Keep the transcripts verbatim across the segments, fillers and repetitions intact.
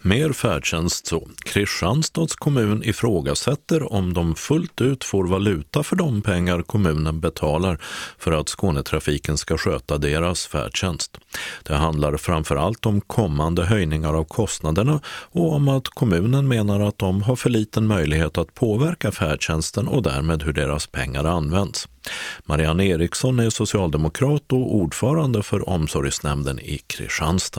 Mer färdtjänst så. Kristianstads kommun ifrågasätter om de fullt ut får valuta för de pengar kommunen betalar för att Skånetrafiken ska sköta deras färdtjänst. Det handlar framförallt om kommande höjningar av kostnaderna och om att kommunen menar att de har för liten möjlighet att påverka färdtjänsten och därmed hur deras pengar används. Marianne Eriksson är socialdemokrat och ordförande för omsorgsnämnden i Kristianstad.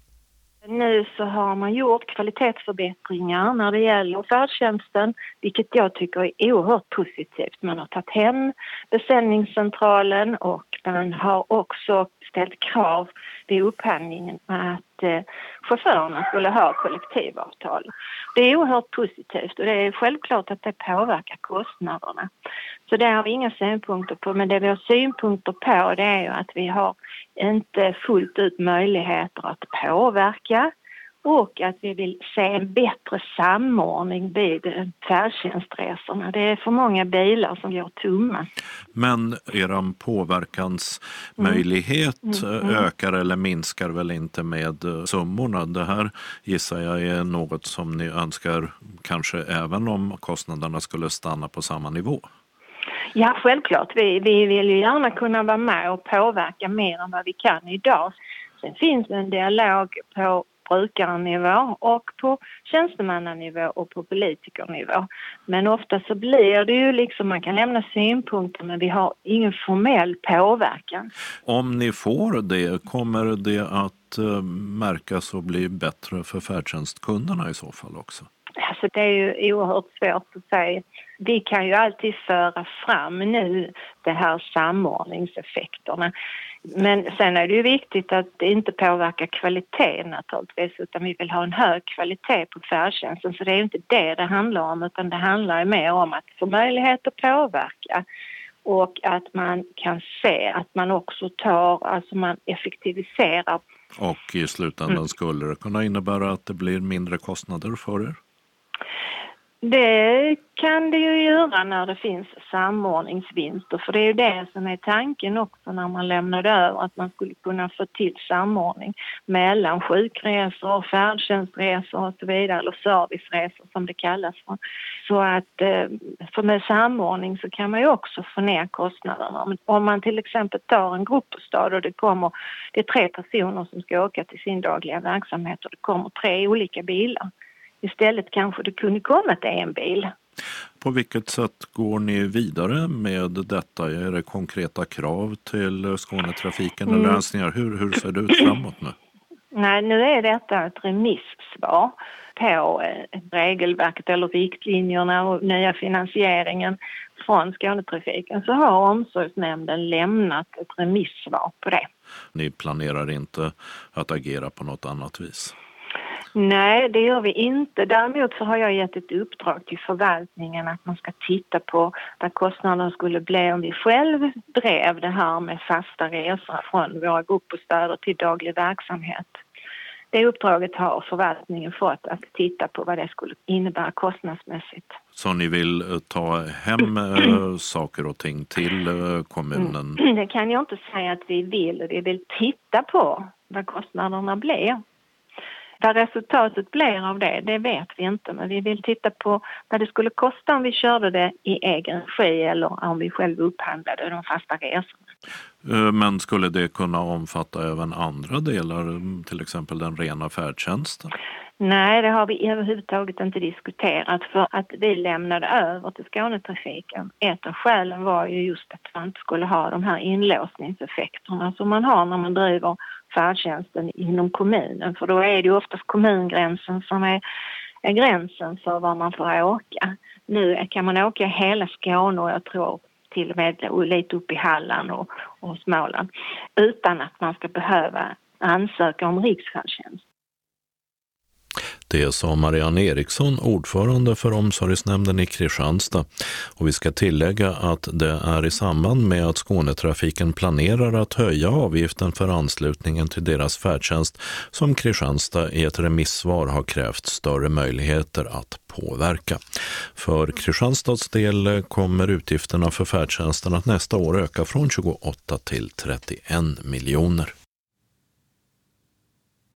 Nu så har man gjort kvalitetsförbättringar när det gäller färdtjänsten, vilket jag tycker är oerhört positivt. Man har tagit hem beställningscentralen och man har också ställt krav vid upphandlingen att eh, chaufförerna skulle ha kollektivavtal. Det är oerhört positivt och det är självklart att det påverkar kostnaderna. Så det har vi inga synpunkter på, men det vi har synpunkter på det är ju att vi har inte fullt ut möjligheter att påverka och att vi vill se en bättre samordning vid färdtjänstresorna. Det är för många bilar som går tomma. Men er påverkansmöjlighet mm. Mm. Mm. ökar eller minskar väl inte med summorna? Det här gissar jag är något som ni önskar kanske även om kostnaderna skulle stanna på samma nivå. Ja, självklart. Vi, vi vill ju gärna kunna vara med och påverka mer än vad vi kan idag. Sen finns en dialog på brukarnivå och på tjänstemannanivå och på politikernivå. Men ofta så blir det ju liksom, man kan lämna synpunkter men vi har ingen formell påverkan. Om ni får det, kommer det att uh, märkas och bli bättre för färdtjänstkunderna i så fall också? Alltså det är ju oerhört svårt att säga. Vi kan ju alltid föra fram nu det här samordningseffekterna. Men sen är det ju viktigt att det inte påverkar kvaliteten naturligtvis, utan vi vill ha en hög kvalitet på färdtjänsten. Så det är ju inte det det handlar om, utan det handlar mer om att få möjlighet att påverka. Och att man kan se att man också tar, alltså man effektiviserar. Och i slutändan mm. skulle det kunna innebära att det blir mindre kostnader för er? Det kan det ju göra när det finns samordningsvinster, för det är ju det som är tanken också när man lämnar det över, att man skulle kunna få till samordning mellan sjukresor, färdtjänstresor och så vidare, eller serviceresor som det kallas för. Så att för med samordning så kan man ju också få ner kostnaderna. Om man till exempel tar en gruppbostad och det kommer, det är tre personer som ska åka till sin dagliga verksamhet och det kommer tre olika bilar. Istället kanske det kunde komma till en bil. På vilket sätt går ni vidare med detta? Är det konkreta krav till Skånetrafiken mm. eller önskningar? Hur, hur ser det ut framåt nu? Nej, nu är detta ett remissvar på regelverket eller riktlinjerna och nya finansieringen från Skånetrafiken. Så har omsorgsnämnden lämnat ett remissvar på det. Ni planerar inte att agera på något annat vis? Nej, det gör vi inte. Däremot så har jag gett ett uppdrag till förvaltningen att man ska titta på vad kostnaderna skulle bli om vi själv drev det här med fasta resor från våra gruppbostäder till daglig verksamhet. Det uppdraget har förvaltningen fått, att titta på vad det skulle innebära kostnadsmässigt. Så ni vill ta hem äh, saker och ting till äh, kommunen? Mm. Det kan jag inte säga att vi vill. Vi vill titta på vad kostnaderna blir. Vad resultatet blir av det, det vet vi inte. Men vi vill titta på vad det skulle kosta om vi körde det i egen regi eller om vi själv upphandlade de fasta resorna. Men skulle det kunna omfatta även andra delar, till exempel den rena färdtjänsten? Nej, det har vi överhuvudtaget inte diskuterat, för att vi lämnade över till Skånetrafiken. Ett av skälen var ju just att man inte skulle ha de här inlåsningseffekterna som man har när man driver färdtjänsten inom kommunen. För då är det ju oftast kommungränsen som är, är gränsen för var man får åka. Nu kan man åka hela Skåne och jag tror till och med lite upp i Halland och, och Småland utan att man ska behöva ansöka om riksfärdtjänst. Det sa Marianne Eriksson, ordförande för omsorgsnämnden i Kristianstad. Och vi ska tillägga att det är i samband med att Skånetrafiken planerar att höja avgiften för anslutningen till deras färdtjänst som Kristianstad i ett remissvar har krävt större möjligheter att påverka. För Kristianstads del kommer utgifterna för färdtjänsten att nästa år öka från tjugoåtta till trettioen miljoner.